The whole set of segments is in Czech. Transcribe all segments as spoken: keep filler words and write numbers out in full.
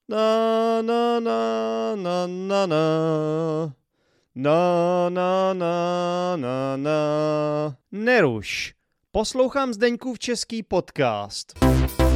Na, na, na, na, na, na. Na, na, na, na, na. Neruš. Poslouchám Zdeňkův český podcast.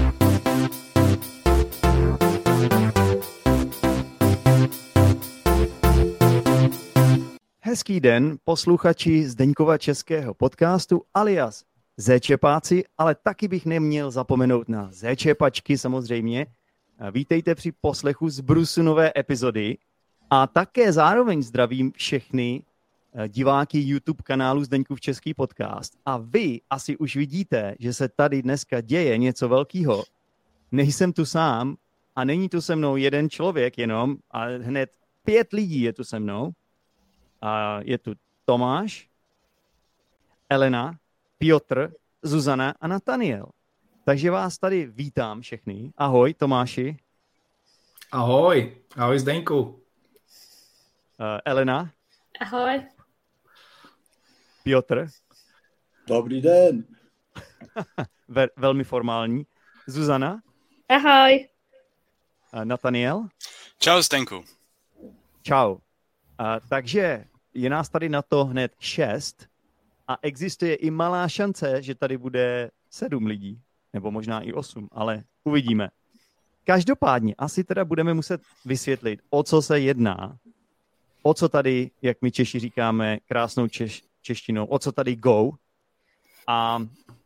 Hezký den, posluchači Zdeňkova českého podcastu alias Zéčepáci, ale taky bych neměl zapomenout na Zéčepačky samozřejmě. Vítejte při poslechu z Brusu nové epizody a také zároveň zdravím všechny diváky YouTube kanálu Zdeňkův český podcast. A vy asi už vidíte, že se tady dneska děje něco velkého. Nejsem tu sám a není tu se mnou jeden člověk jenom, ale hned pět lidí je tu se mnou. A je tu Tomáš, Elena, Piotr, Zuzana a Nataniel. Takže vás tady vítám všechny. Ahoj, Tomáši. Ahoj, ahoj Zdeňku. Uh, Elena. Ahoj. Piotr. Dobrý den. Ve, velmi formální. Zuzana. Ahoj. Uh, Nataniel. Čau, Zdeňku. Čau. Uh, takže je nás tady na to hned šest a existuje i malá šance, že tady bude sedm lidí, nebo možná i osm, ale uvidíme. Každopádně asi teda budeme muset vysvětlit, o co se jedná, o co tady, jak my Češi říkáme krásnou češ, češtinou, o co tady go. A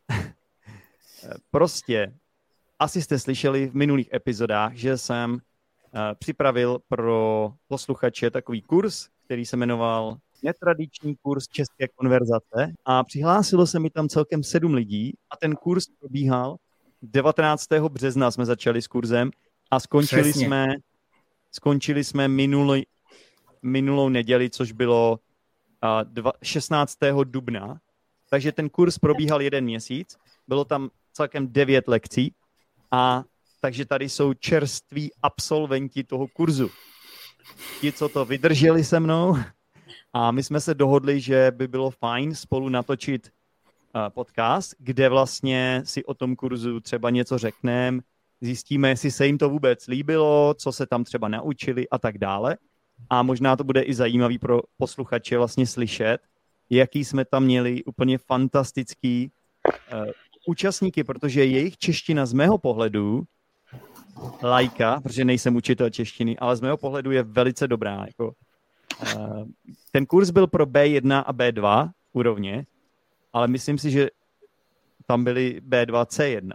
prostě asi jste slyšeli v minulých epizodách, že jsem uh, připravil pro posluchače takový kurz, který se jmenoval Netradiční kurz české konverzace a přihlásilo se mi tam celkem sedm lidí a ten kurz probíhal devatenáctého března jsme začali s kurzem a skončili Přesně. jsme skončili jsme minulý, minulou neděli, což bylo uh, dva, šestnáctého dubna. Takže ten kurz probíhal jeden měsíc, bylo tam celkem devět lekcí a takže tady jsou čerství absolventi toho kurzu. Ti, co to vydrželi se mnou, a my jsme se dohodli, že by bylo fajn spolu natočit uh, podcast, kde vlastně si o tom kurzu třeba něco řekneme, zjistíme, jestli se jim to vůbec líbilo, co se tam třeba naučili a tak dále. A možná to bude i zajímavý pro posluchače vlastně slyšet, jaký jsme tam měli úplně fantastický uh, účastníky, protože jejich čeština z mého pohledu, lajka, protože nejsem učitel češtiny, ale z mého pohledu je velice dobrá, jako Uh, ten kurz byl pro bé jedna a bé dva úrovně, ale myslím si, že tam byly bé dva cé jedna.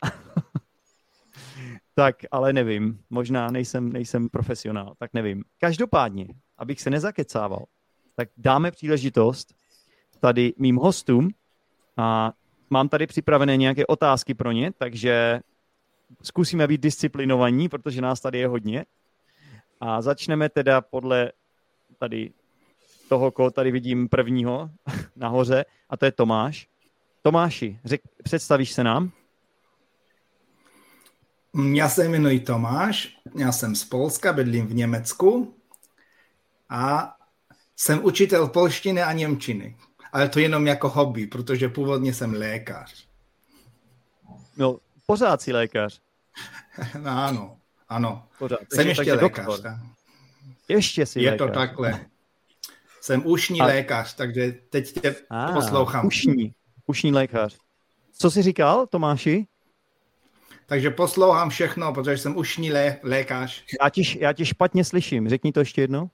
Tak, ale nevím. Možná nejsem, nejsem profesionál, tak nevím. Každopádně, abych se nezakecával, tak dáme příležitost tady mým hostům a mám tady připravené nějaké otázky pro ně, takže zkusíme být disciplinovaní, protože nás tady je hodně. A začneme teda podle tady toho, koho tady vidím prvního nahoře, a to je Tomáš. Tomáši, řek, představíš se nám? Já se jmenuji Tomáš, já jsem z Polska, bydlím v Německu a jsem učitel polštiny a němčiny. Ale to jenom jako hobby, protože původně jsem lékař. No, pořád jsi lékař. No, ano, ano. Pořád. Jsem ještě lékař. Ještě jsi Je lékař. to takhle. Jsem ušní a... lékař, takže teď tě ah, poslouchám. Ušní, ušní lékař. Co jsi říkal, Tomáši? Takže poslouchám všechno, protože jsem ušní lé, lékař. Já tě, já tě špatně slyším. Řekni to ještě jednou.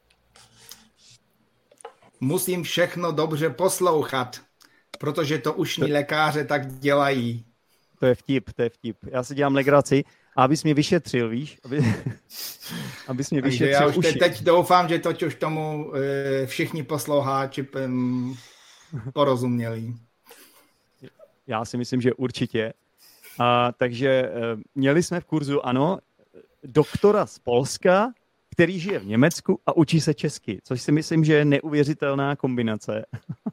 Musím všechno dobře poslouchat, protože to ušní to... lékaře tak dělají. To je vtip, to je vtip. Já si dělám legraci, a abys mě vyšetřil, víš? Aby, abys mě vyšetřil já už uši. teď doufám, že toť už tomu e, všichni posloucháči um, porozuměli. Já si myslím, že určitě. A, takže e, měli jsme v kurzu, ano, doktora z Polska, který žije v Německu a učí se česky, což si myslím, že je neuvěřitelná kombinace.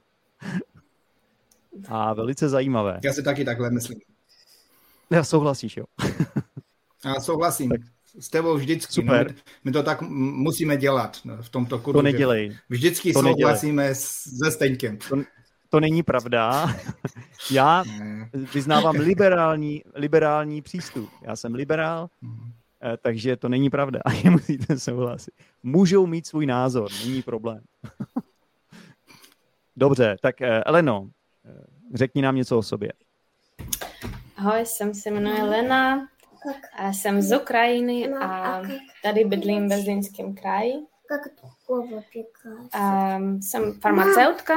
A velice zajímavé. Já si taky takhle myslím. Já souhlasíš, jo? Já souhlasím. Tak, s tebou vždycky. Super. No, my, my to tak musíme dělat v tomto kurzu. To nedělej. Vždycky to souhlasíme nedělej. se Zdeňkem. To, to není pravda. Já vyznávám liberální, liberální přístup. Já jsem liberál takže to není pravda. A je musíte souhlasit. Můžou mít svůj názor, není problém. Dobře, tak Eleno, řekni nám něco o sobě. Ahoj, jsem se jmenuji Lena, a jsem z Ukrajiny a tady bydlím ve Zlínském kraji. A jsem farmaceutka.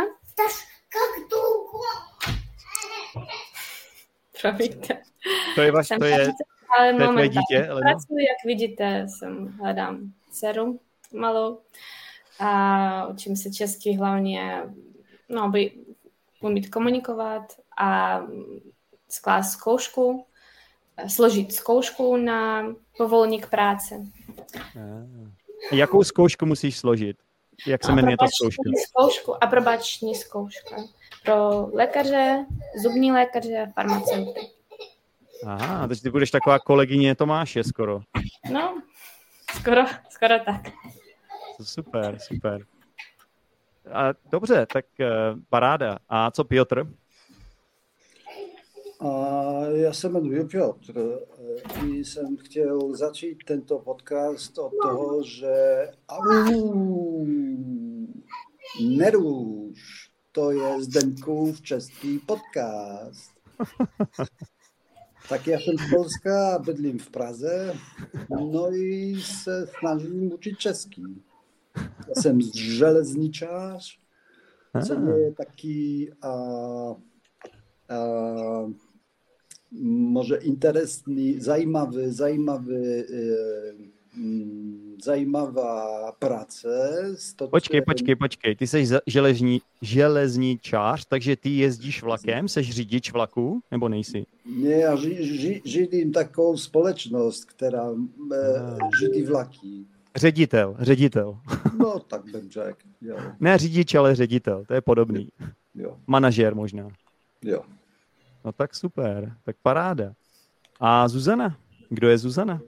Promiňte. To je vaše, to je, ale to je tvoje dítě, Eleno? Pracuji, jak vidíte, jsem hledám dceru malou a učím se česky hlavně, no, aby umět komunikovat a sklást zkoušku, složit zkoušku na povolení k práci. A jakou zkoušku musíš složit? Jak se jmenuje ta zkouška? Zkoušku, aprobační zkouška pro lékaře, zubní lékaře, farmaceuty. Aha, takže ty budeš taková kolegyně Tomáše skoro. No, skoro, skoro tak. Super, super. A dobře, tak uh, paráda. A co Piotr? A já se jmenuji Piotr. I jsem chtěl začít tento podcast od toho, že au, neruš, to je Zdeňkův český podcast. Tak já jsem z Polska, bydlím v Praze, no i se snažím učit český. Já jsem železničář, co je taky a, a, może interesný, zajímavý, zajímavý, zajímavá práce. Počkej, počkej, počkej, ty jsi železní, železničář, takže ty jezdíš vlakem, jsi řidič vlaku, nebo nejsi? Ne, já ži, ži, řídím takovou společnost, která ah. řídí vlaky. Ředitel, ředitel. No, tak bych řekl, jo. Ne řidič, ale ředitel, to je podobný. Jo. Manažér možná. Jo. No tak super, tak paráda. A Zuzana? Kdo je Zuzana?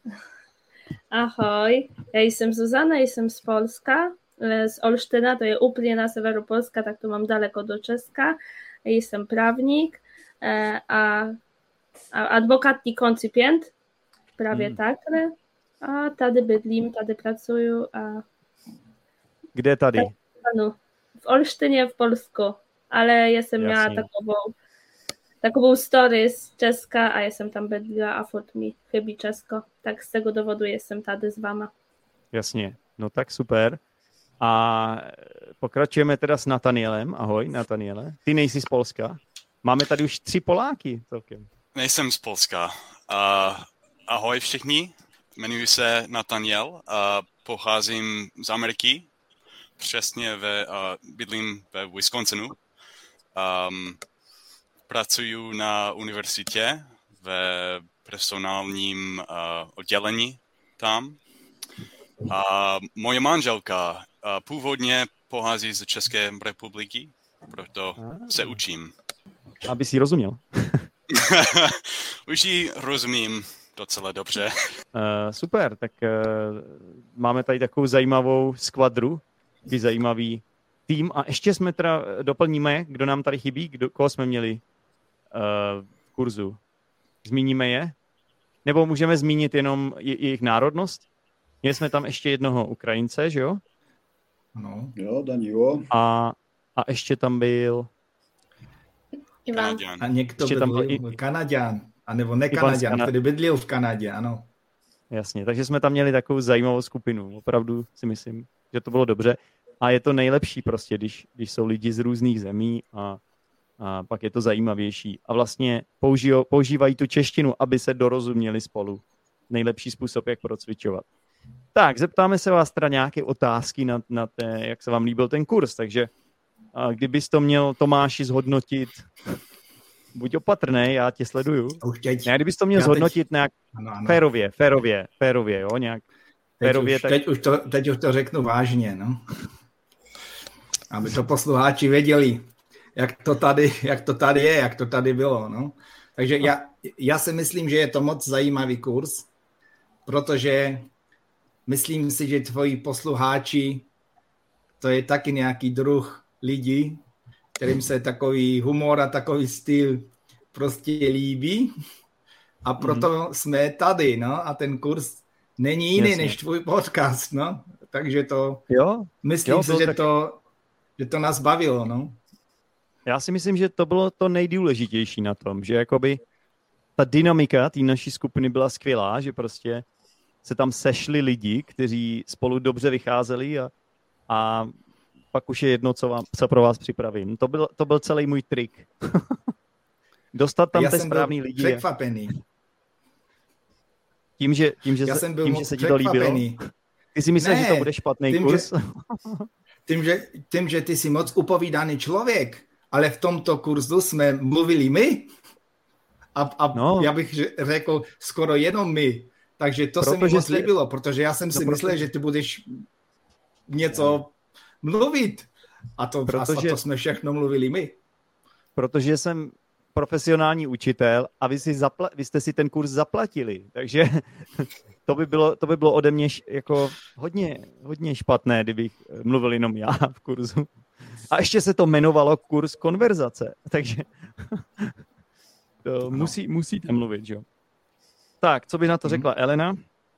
Ahoj, ja jestem Zuzana, jestem z Polska, z Olsztyna, to je úplně na severu Polska, tak to mám daleko do Česka. Jestem prawnik, a, a adwokatní koncipient, prawie hmm. takhle. A tady bydlím, tady pracuju. A... Kde tady? No, v Olsztynie, w Polsku, ale jestem Jasně. miała takową takovou story z Česka a jsem tam bydlila a furt mi chybí Česko, tak z tego dowodu jsem tady s váma. Jasně, no tak super. A pokračujeme teda s Natanielem. Ahoj, Nataniele. Ty nejsi z Polska. Máme tady už tři Poláky celkem. Nejsem z Polska. Uh, ahoj všichni, jmenuji se Nataniel, uh, pocházím z Ameriky, přesně ve, uh, bydlím ve Wisconsinu. Um, Pracuju na univerzitě ve personálním uh, oddělení tam. A moje manželka uh, původně pochází z České republiky, proto ah. se učím. Aby si rozuměl. Už ji rozumím docela dobře. Uh, super, tak uh, máme tady takovou zajímavou skvadru, takový zajímavý tým. A ještě jsme teda doplníme, kdo nám tady chybí, kdo, koho jsme měli v kurzu. Zmíníme je? Nebo můžeme zmínit jenom jejich národnost? Měli jsme tam ještě jednoho Ukrajince, že jo? No, jo, Danilo. A, a ještě tam byl... Ivan. A někdo ještě byl tam i... Kanaďan, anebo nekanaďan, Kana... který bydlil v Kanadě, ano. Jasně, takže jsme tam měli takovou zajímavou skupinu. Opravdu si myslím, že to bylo dobře. A je to nejlepší prostě, když, když jsou lidi z různých zemí a a pak je to zajímavější. A vlastně použijou, používají tu češtinu, aby se dorozuměli spolu. Nejlepší způsob, jak procvičovat. Tak, zeptáme se vás teda nějaké otázky na, na té, jak se vám líbil ten kurz. Takže a kdybys to měl, Tomáši, zhodnotit, buď opatrnej, já tě sleduju. Teď, ne, kdybys to měl zhodnotit teď, nějak ano, ano. férově, férově, férově, jo, nějak teď férově. Už, tak... teď, už to, teď už to řeknu vážně, no. Aby to posluchači věděli. Jak to, tady, jak to tady je, jak to tady bylo. No. Takže já, já si myslím, že je to moc zajímavý kurz, protože myslím si, že tvoji posluchači, to je taky nějaký druh lidí, kterým se takový humor a takový styl prostě líbí. a proto mm. jsme tady, no, a ten kurz není jiný Jasně. než tvůj podcast, no, takže to, jo? myslím jo, si, že, tak... to, že to nás bavilo, no. Já si myslím, že to bylo to nejdůležitější na tom, že jakoby ta dynamika té naší skupiny byla skvělá, že prostě se tam sešli lidi, kteří spolu dobře vycházeli a, a pak už je jedno, co, vám, co pro vás připravím. To byl, to byl celý můj trik. Dostat tam ty správný lidi. Já jsem byl překvapený. Tím, že, tím, že, Já se, jsem byl tím, že se ti to líbilo? Ty si myslíš, že to bude špatný tím, kurz? Že, tím, že, tím, že ty jsi moc upovídaný člověk, ale v tomto kurzu jsme mluvili my a, a no. já bych řekl skoro jenom my. Takže to protože se mi moc jste... líbilo, protože já jsem si no, myslel, protože... že ty budeš něco mluvit. A to, protože... a to jsme všechno mluvili my. Protože jsem profesionální učitel a vy, si zapla... vy jste si ten kurz zaplatili. Takže to by bylo, to by bylo ode mě jako hodně, hodně špatné, kdybych mluvil jenom já v kurzu. A ještě se to jmenovalo kurz konverzace. Takže to musí, musíte mluvit, jo. Tak, co by na to řekla Elena?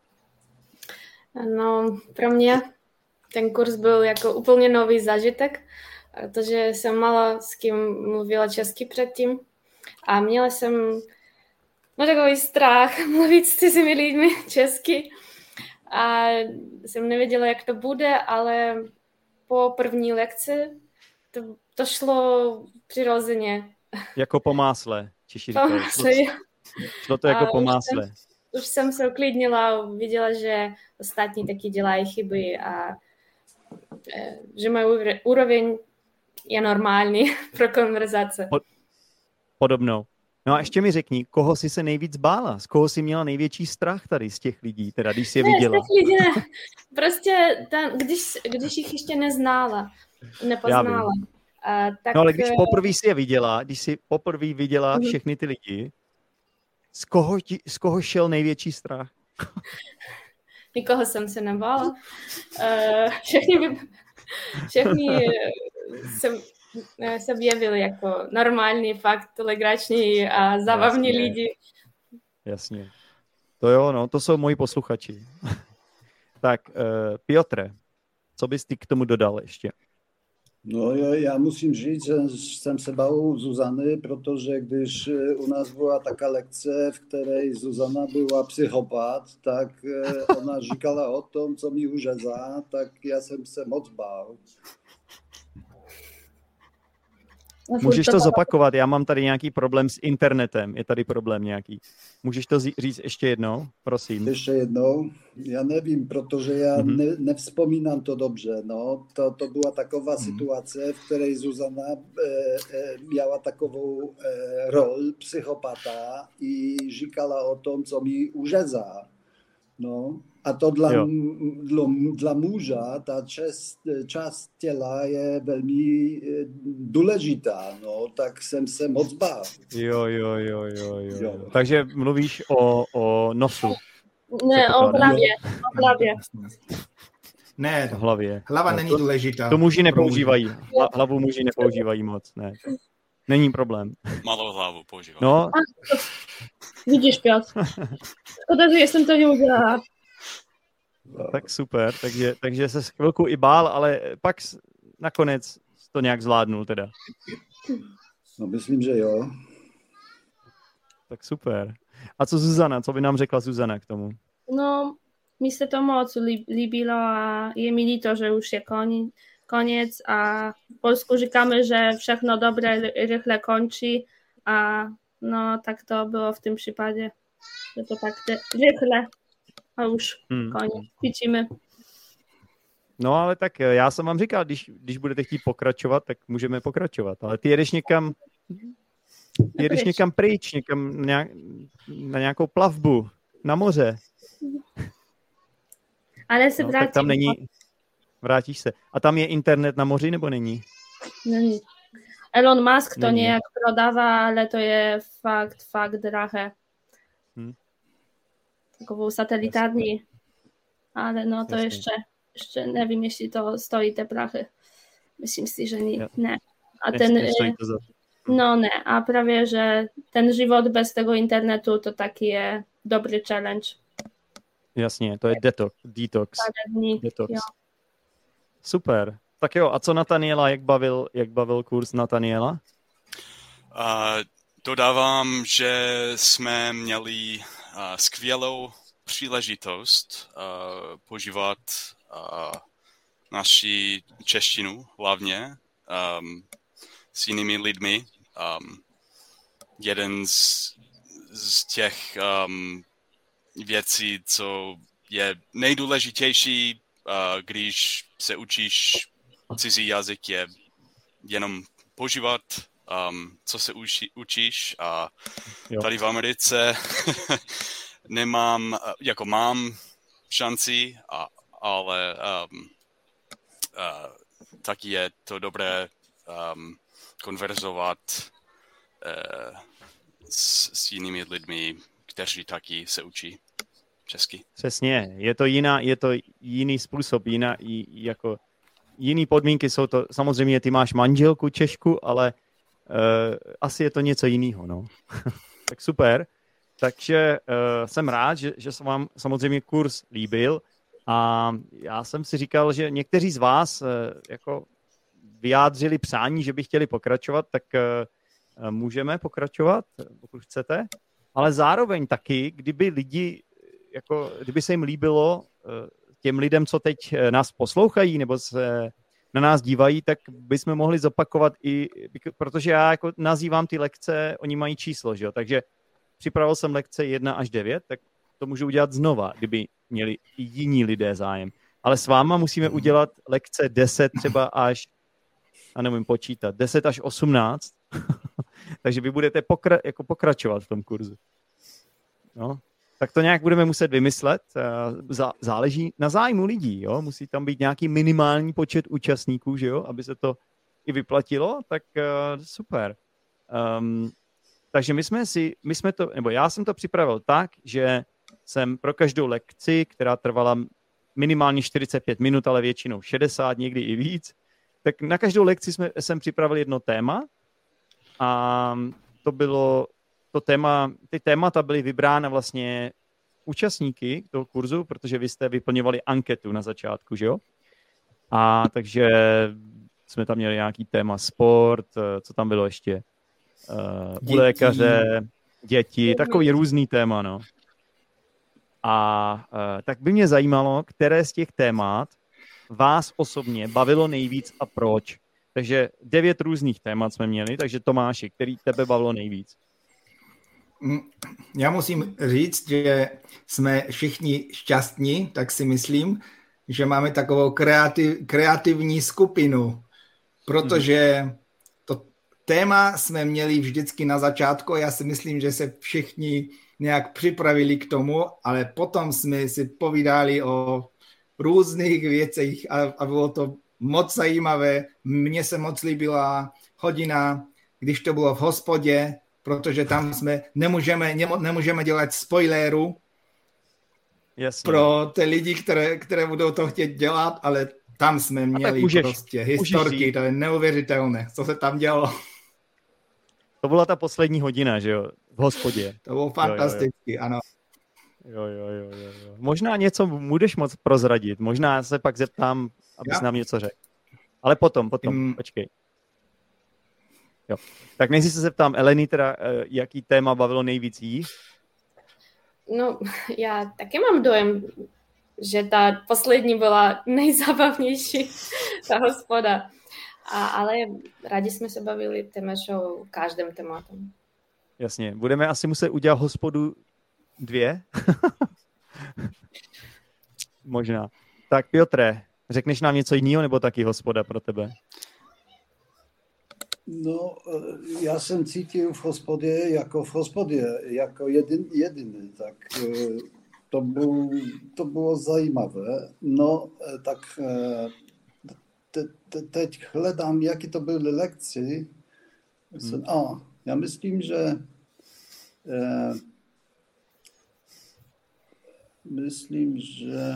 No, pro mě ten kurz byl jako úplně nový zážitek, protože jsem málo s kým mluvila česky předtím a měla jsem no, takový strach mluvit s cizími lidmi česky a jsem nevěděla, jak to bude, ale po první lekci to, to šlo přirozeně. Jako po másle, Češi říkají. Po másle, šlo to jako a po másle. Už, už jsem se uklidnila, viděla, že ostatní taky dělají chyby a že můj úroveň je normální pro konverzace. Podobnou. No a ještě mi řekni, koho jsi se nejvíc bála? Z koho jsi měla největší strach tady z těch lidí, teda když jsi je viděla? Ne, z těch lidí ne. Prostě tam, když, když jich ještě neznala, nepoznala. A, tak... No ale když poprvé jsi je viděla, když jsi poprvé viděla všechny ty lidi, z koho, ti, z koho šel největší strach? Nikoho jsem se nebála. Uh, všechny všechny se, se objevili jako normální, fakt legrační a zábavní Jasně. lidi. Jasně. To jo, no, to jsou moji posluchači. Tak, uh, Piotre, co bys ty k tomu dodal ještě? No ja, ja musím říct, že jsem se bál Zuzany, protože když u nás byla taká lekce, v které Zuzana byla psychopat, tak ona říkala o tom, co mi uřezá, tak já jsem se moc bál. Můžeš to zopakovat, já mám tady nějaký problém s internetem, je tady problém nějaký. Můžeš to říct ještě jednou, prosím. Ještě jednou, já nevím, protože já mm-hmm. ne, nevzpomínám to dobře, no, to, to byla taková mm-hmm. situace, v které Zuzana e, e, měla takovou e, rol psychopata i říkala o tom, co mi uřezá, no. A to dla, dla, dla muža ta čest, část těla je velmi důležitá, no, tak jsem se moc bál. Jo, jo, jo, jo, jo. jo. Takže mluvíš o, o nosu. Ne, o hlavě, o hlavě. Ne, o hlavě. Hlava není důležitá. To muži nepoužívají. Hlavu muži nepoužívají moc, ne. Není problém. Malou hlavu používají. No. Vidíš, Piotr. Škoda, že jsem to neudělala. Tak super, takže, takže se chvilku i bál, ale pak nakonec to nějak zvládnul teda. No myslím, že jo. Tak super. A co Zuzana, co by nám řekla Zuzana k tomu? No, mi se to moc líbilo a je mi líto, že už je koni, koniec a v Polsku říkáme, že všechno dobré rychle končí a no tak to bylo v tym przypadku, że to tak rychle a už hmm. koniec, vidíme. No ale tak já jsem vám říkal, když, když budete chtít pokračovat, tak můžeme pokračovat, ale ty jedeš někam ty jedeš někam pryč, někam na, na nějakou plavbu, na moře. Ale se no, vrátím. Tak tam není, vrátíš se. A tam je internet na moři, nebo není? Není. Elon Musk to není. Nějak prodává, ale to je fakt, fakt drahé. Hmm. Takovou satelitární. Ale no to Jasně. ještě, ještě nevím, jestli to stojí te prachy. Myslím si, že nie, ne. A Ještě, ten... stojí to za... No ne, a právě, že ten život bez toho internetu to taky je dobrý challenge. Jasně, to je detox. Detox. Dní, detox. jo. Super. Tak jo, a co Nataniela, jak bavil, jak bavil kurz Nataniela? Uh, dodávám, že jsme měli uh, skvělou příležitost uh, požívat uh, naši češtinu hlavně um, s jinými lidmi. Um, jeden z, z těch um, věcí, co je nejdůležitější, uh, když se učíš cizí jazyk, je jenom požívat, um, co se uči, učíš. A jo. Tady v Americe nemám, jako mám šanci, a, ale um, uh, taky je to dobré um, konverzovat uh, s, s jinými lidmi, kteří taky se učí česky. Přesně, je to jiná, je to jiný způsob, jiná, jako jiný podmínky jsou to, samozřejmě ty máš manželku Češku, ale uh, asi je to něco jiného, no. Tak super. Takže uh, jsem rád, že, že se vám samozřejmě kurz líbil a já jsem si říkal, že někteří z vás uh, jako vyjádřili přání, že by chtěli pokračovat, tak uh, můžeme pokračovat, pokud chcete, ale zároveň taky, kdyby lidi, jako, kdyby se jim líbilo uh, těm lidem, co teď nás poslouchají nebo se na nás dívají, tak bychom mohli zopakovat i, protože já jako nazývám ty lekce, oni mají číslo, že jo, takže připravil jsem lekce jedna až devět, tak to můžu udělat znova, kdyby měli i jiní lidé zájem. Ale s váma musíme udělat lekce deset třeba až, a nevím počítat, deset až osmnáct, takže vy budete pokra- jako pokračovat v tom kurzu. No. Tak to nějak budeme muset vymyslet. Záleží na zájmu lidí, jo? Musí tam být nějaký minimální počet účastníků, že jo? Aby se to i vyplatilo, tak uh, super. Um, takže my jsme si, my jsme to, nebo já jsem to připravil tak, že jsem pro každou lekci, která trvala minimálně čtyřicet pět minut, ale většinou šedesát, někdy i víc, tak na každou lekci jsme, jsem připravil jedno téma a to bylo to téma, ty témata byly vybrána vlastně účastníky toho kurzu, protože vy jste vyplňovali anketu na začátku, že jo? A takže jsme tam měli nějaký téma sport, co tam bylo ještě? Uh, u lékaře, děti, takový různý téma, no. A uh, tak by mě zajímalo, které z těch témat vás osobně bavilo nejvíc a proč. Takže devět různých témat jsme měli, takže Tomáši, který tebe bavilo nejvíc? Já musím říct, že jsme všichni šťastní, tak si myslím, že máme takovou kreativ, kreativní skupinu, protože to téma jsme měli vždycky na začátku. Já si myslím, že se všichni nějak připravili k tomu, ale potom jsme si povídali o různých věcech a, a bylo to moc zajímavé. Mně se moc líbila hodina, když to bylo v hospodě, protože tam jsme nemůžeme, nemůžeme dělat spoileru. Jasně. Pro ty lidi, které, které budou to chtět dělat, ale tam jsme měli můžeš, prostě historky, to je neuvěřitelné, co se tam dělo. To byla ta poslední hodina, že jo, v hospodě. To bylo fantasticky, jo, jo, jo. ano. Jo, jo, jo, jo, jo. Možná něco budeš moc prozradit, možná se pak zeptám, abys ja? nám něco řekl. Ale potom, potom, um, počkej. Jo. Tak než se zeptám Eleny, teda, jaký téma bavilo nejvíc jí? No, já taky mám dojem, že ta poslední byla nejzábavnější, ta hospoda. A, ale rádi jsme se bavili téměř o každém tématu. Jasně, budeme asi muset udělat hospodu dvě. Možná. Tak Piotre, řekneš nám něco jiného, nebo taky hospoda pro tebe? No, já jsem cítil v hospodě jako v hospodě, jako jedin, jediný, tak to, byl, to bylo zajímavé. No, tak te, te, teď hledám, jaké to byly lekce. Hmm. A, já myslím, že eh, myslím, že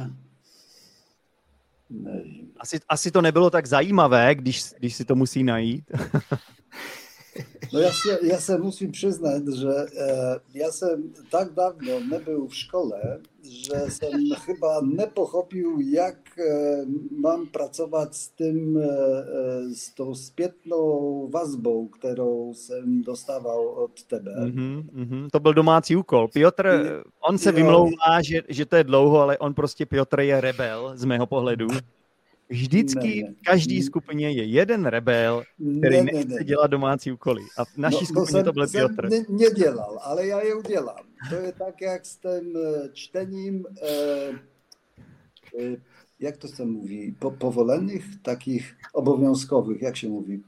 nevím. Asi, asi to nebylo tak zajímavé, když, když si to musí najít. No ja, ja se musím přiznat, že uh, ja jsem tak dávno nebyl v škole, že jsem chyba nepochopil, jak uh, mám pracovat s tím, uh, s tou zpětnou vazbou, kterou jsem dostával od tebe. Mm-hmm, mm-hmm. To byl domácí úkol. Piotr, on se vymlouvá, že, že to je dlouho, ale on prostě, Piotr je rebel z mého pohledu. Vždycky ne, ne. v každé skupině je jeden rebel, který ne, nechce ne, ne. dělat domácí úkoly. A v naší no, skupině to, to byl Piotr. Ne, nedělal, ale já je udělám. To je tak, jak s tím čtením, eh, eh, jak to se mluví, po, povolených, takých obowiązkowych, jak się mówi?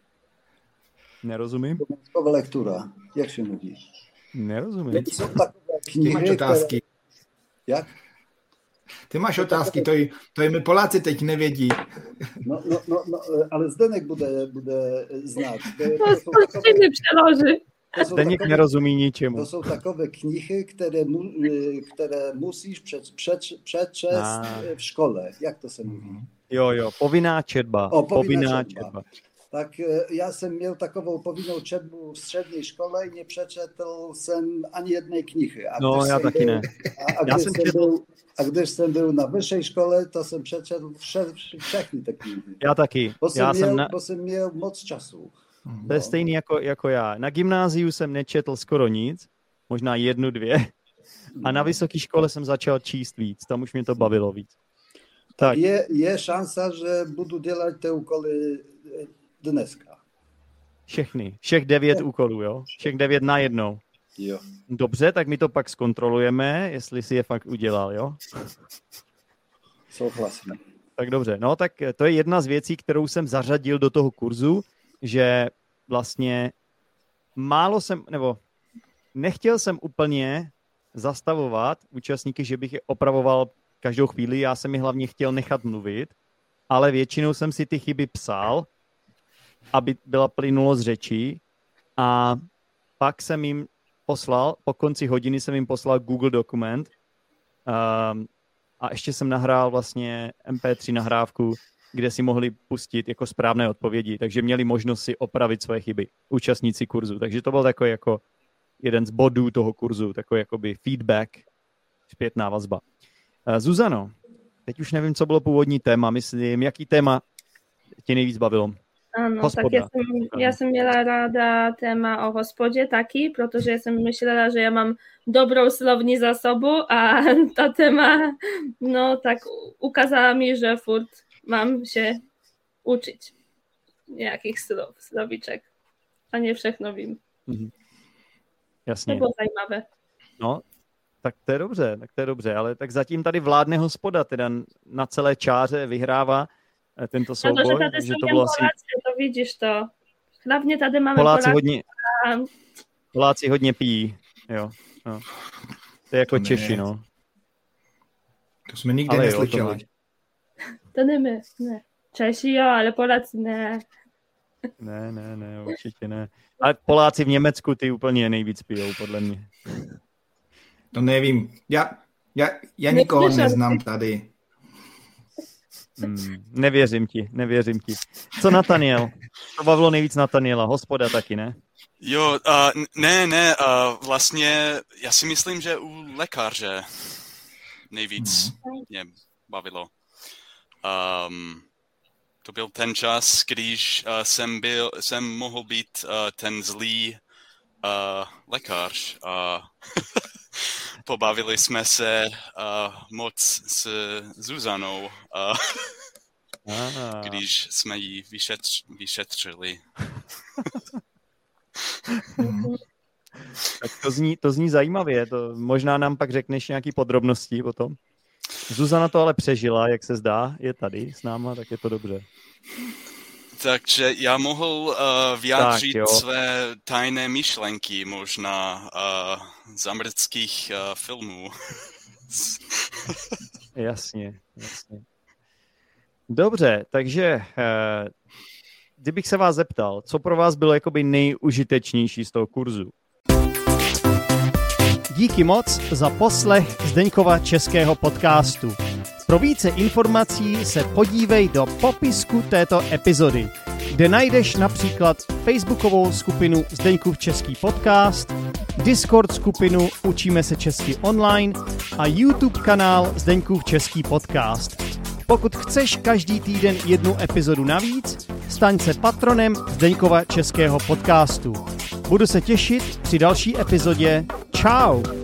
Nerozumím. Obowiązkowa lektura, jak się mówi? Nerozumím. Jsou takové knihy, otázky. Které... Jak? Ty máš otázky, to, je, to je my Poláci teď nevědí. No, no, no, no ale Zdenek bude, bude znát. To, je, to, to jsou takové, přeloži. Zdeněk takové, nerozumí ničemu. To jsou takové knihy, které, mu, které musíš přečíst v škole. Jak to se mluví? Jo, jo, povinná četba. O, povinná, povinná četba. četba. Tak já jsem měl takovou povinnou četbu v střední škole i nepřečetl jsem ani jedné knihy. A no, já taky byl, ne. A, a, já když jsem jsem četl... byl, a když jsem byl na vyšší škole, to jsem přečetl vše, všechny ty knihy. Já taky. Bo jsem, já měl, jsem, na... bo jsem měl moc času. To je stejný jako, jako já. Na gymnáziu jsem nečetl skoro nic, možná jednu, dvě. A na vysoké škole jsem začal číst víc. Tam už mě to bavilo víc. Tak. Je, je šanca, že budu dělat ty úkoly dneska. Všechny. Všech devět jo. úkolů, jo? Všech devět na jednou. Jo. Dobře, tak my to pak zkontrolujeme, jestli si je fakt udělal, jo? Souhlasím. Tak dobře. No, tak to je jedna z věcí, kterou jsem zařadil do toho kurzu, že vlastně málo jsem, nebo nechtěl jsem úplně zastavovat účastníky, že bych je opravoval každou chvíli, já jsem je hlavně chtěl nechat mluvit, ale většinou jsem si ty chyby psal, aby byla plynulost řečí a pak jsem jim poslal, po konci hodiny jsem jim poslal Google dokument um, a ještě jsem nahrál vlastně em pé tři nahrávku, kde si mohli pustit jako správné odpovědi, takže měli možnost si opravit své chyby, účastníci kurzu. Takže to byl takový jako jeden z bodů toho kurzu, takový jakoby feedback, zpětná vazba. Uh, Zuzano, teď už nevím, co bylo původní téma, myslím, jaký téma tě nejvíc bavilo? Ano, Hospoda. tak ja som, ja som miela rada téma o hospode taký, protože som myslela, že ja mám dobrou slovní zásobu a tá téma, no tak ukázala mi, že furt mám się učiť nejakých slov, slovíček. A nie všechno vím. Mhm. Jasně. To bylo zajímavé. No, tak to je dobře, tak to je dobře, ale tak zatím tady vládne hospoda, teda na celé čáře vyhrává tento souboj. No, že, že to bylo asi... Poláci, to vidíš to. Hlavně tady máme Poláci. Poláci Hodně, a... Poláci hodně pijí, jo. No. To je jako to Češi, ne. no. To jsme nikdy ale neslyšeli. Jo, to, to ne my, ne. Češi jo, ale Poláci ne. Ne, ne, ne, určitě ne. Ale Poláci v Německu ty úplně nejvíc pijou, podle mě. To nevím. Já, já, já nikoho neznám tady. Hmm, nevěřím ti, nevěřím ti. Co Nataniel? To bavilo nejvíc Nataniela, hospoda taky, ne? Jo, uh, ne, ne, uh, vlastně já si myslím, že u lékaře nejvíc hmm. mě bavilo. Um, to byl ten čas, když uh, jsem, byl, jsem mohl být uh, ten zlý uh, lékař. Uh, Pobavili jsme se uh, moc s Zuzanou, uh, ah. když jsme ji vyšetř, vyšetřili. Tak to zní, to zní zajímavě. To možná nám pak řekneš nějaký podrobnosti o tom. Zuzana to ale přežila, jak se zdá, je tady s náma, tak je to dobře. Takže já mohl uh, vyjádřit tak, své tajné myšlenky možná uh, z amerických uh, filmů. Jasně, jasně. Dobře, takže uh, kdybych se vás zeptal, co pro vás bylo jakoby nejužitečnější z toho kurzu? Díky moc za poslech Zdeňkova českého podcastu. Pro více informací se podívej do popisku této epizody. kde najdeš například facebookovou skupinu Zdeňkův český podcast, Discord skupinu Učíme se česky online a YouTube kanál Zdeňkův český podcast. Pokud chceš každý týden jednu epizodu navíc, staň se patronem Zdeňkova českého podcastu. Budu se těšit při další epizodě. Čau!